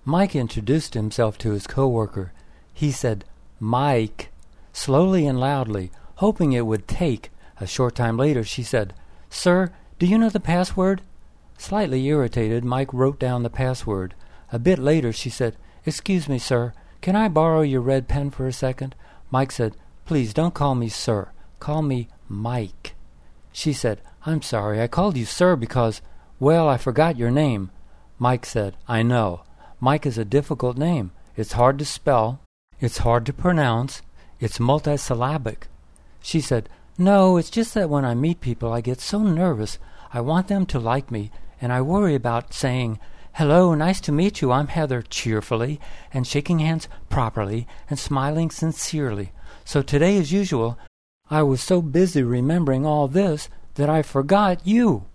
Mike introduced himself to his coworker. He said, "Mike," slowly and loudly, hoping it would take. A short time later, she said, "Sir, do you know the password?" Slightly irritated, Mike wrote down the password. A bit later, she said, "Excuse me, sir, can I borrow your red pen for a second?" Mike said, "Please don't call me sir. Call me Mike." She said, "I'm sorry, I called you sir because, well, I forgot your name." Mike said, "I know. Mike is a difficult name. It's hard to spell. It's hard to pronounce. It's multisyllabic." She said, "No, it's just that when I meet people I get so nervous. I want them to like me, and I worry about saying, 'Hello, nice to meet you, I'm Heather,' cheerfully, and shaking hands properly, and smiling sincerely. So today, as usual, I was so busy remembering all this that I forgot you."